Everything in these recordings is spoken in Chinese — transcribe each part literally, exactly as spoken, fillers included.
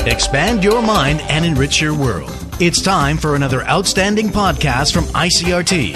Expand your mind and enrich your world. It's time for another outstanding podcast from I C R T.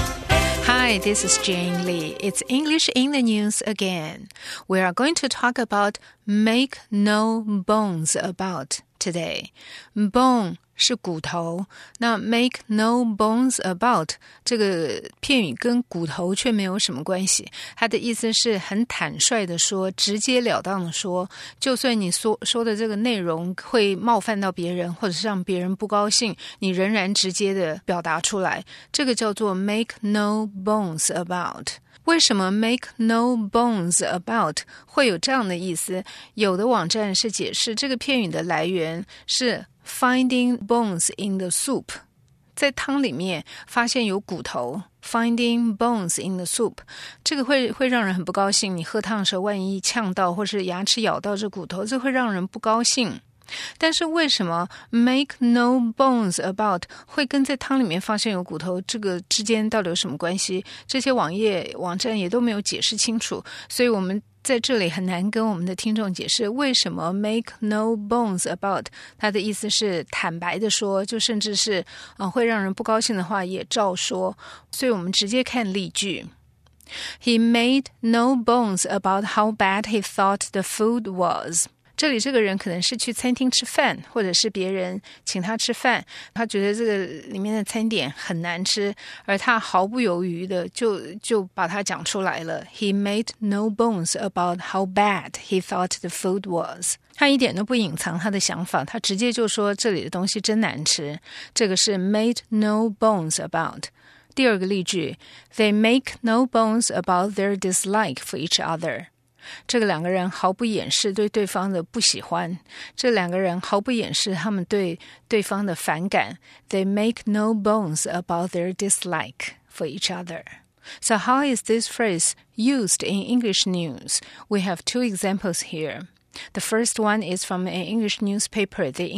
Hi, this is Jane Lee. It's English in the news again. We are going to talk about make no bones about today. Bone 是骨头，那 make no bones about 这个片语跟骨头却没有什么关系。它的意思是很坦率的说，直截了当的说，就算你说说的这个内容会冒犯到别人，或者是让别人不高兴，你仍然直接的表达出来，这个叫做 make no bones about。为什么 make no bones about 会有这样的意思？有的网站是解释这个片语的来源是 finding bones in the soup， 在汤里面发现有骨头 finding bones in the soup， 这个会会让人很不高兴，你喝汤的时候万一呛到或是牙齿咬到这骨头，这会让人不高兴。但是为什么 make no bones about 会跟在汤里面发现有骨头这个之间到底有什么关系？这些网页网站也都没有解释清楚，所以我们在这里很难跟我们的听众解释为什么 make no bones about 它的意思是坦白的说，就甚至是、呃、会让人不高兴的话也照说，所以我们直接看例句。He made no bones about how bad he thought the food was。这里这个人可能是去餐厅吃饭，或者是别人请他吃饭，他觉得这个里面的餐点很难吃，而他毫不犹豫的就就把它讲出来了。He made no bones about how bad he thought the food was。他一点都不隐藏他的想法，他直接就说这里的东西真难吃。这个是 made no bones about。第二个例句 They make no bones about their dislike for each other。这个两个人毫不掩饰对对方的不喜欢，这两个人毫不掩饰他们对对方的反感。They make no bones about their dislike for each other. So how is this phrase used in English news? We have two examples here. The first one is from an English newspaper, The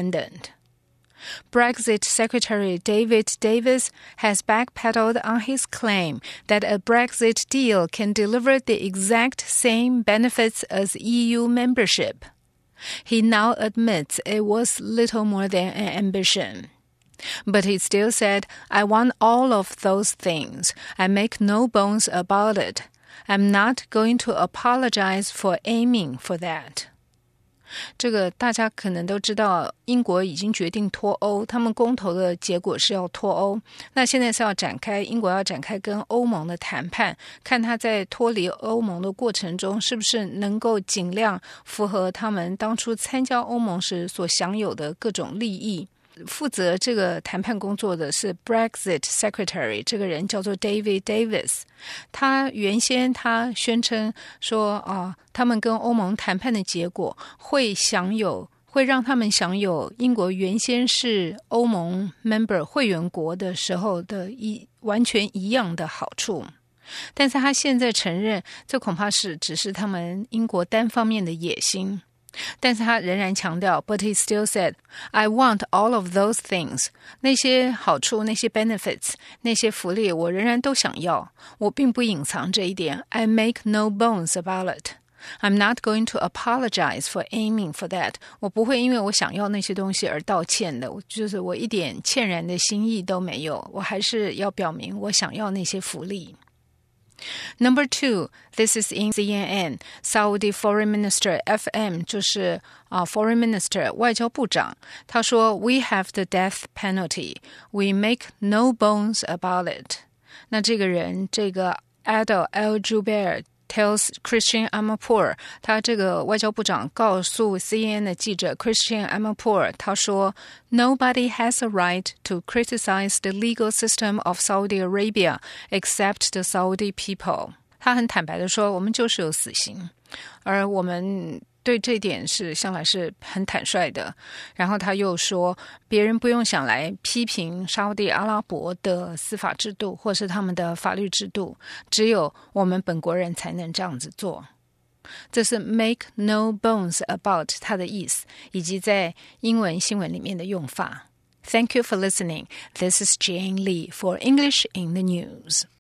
Independent.Brexit Secretary David Davis has backpedaled on his claim that a Brexit deal can deliver the exact same benefits as E U membership. He now admits it was little more than an ambition. But he still said, I want all of those things. I make no bones about it. I'm not going to apologize for aiming for that.这个大家可能都知道，英国已经决定脱欧，他们公投的结果是要脱欧，那现在是要展开，英国要展开跟欧盟的谈判，看他在脱离欧盟的过程中是不是能够尽量符合他们当初参加欧盟时所享有的各种利益。负责这个谈判工作的是 Brexit Secretary， 这个人叫做 David Davis。他原先他宣称说啊，他们跟欧盟谈判的结果会享有，会让他们享有英国原先是欧盟 member 会员国的时候的一完全一样的好处。但是他现在承认，这恐怕是只是他们英国单方面的野心。但是他仍然强调 But he still said, I want all of those things. 那些好处，那些 benefits, 那些福利我仍然都想要，我并不隐藏这一点。 I make no bones about it. I'm not going to apologize for aiming for that. 我不会因为我想要那些东西而道歉的，就是我一点歉然的心意都没有，我还是要表明我想要那些福利。Number two, this is in C N N. Saudi Foreign Minister F M 就是、uh, Foreign Minister 外交部长，他说 We have the death penalty. We make no bones about it. 那这个人，这个 Adel Al-Jubeir tells Christian Amanpour， 他这个外交部长告诉 C N N 的记者 Christian Amanpour， 他说 Nobody has a right to criticize the legal system of Saudi Arabia except the Saudi people。 他很坦白的说，我们就是有死刑，而我们对这点是向来是很坦率的。然后他又说，别人不用想来批评沙地阿拉伯的司法制度或是他们的法律制度，只有我们本国人才能这样子做。这是 make no bones about 它的意思，以及在英文新闻里面的用法。Thank you for listening. This is Jane Lee for English in the News.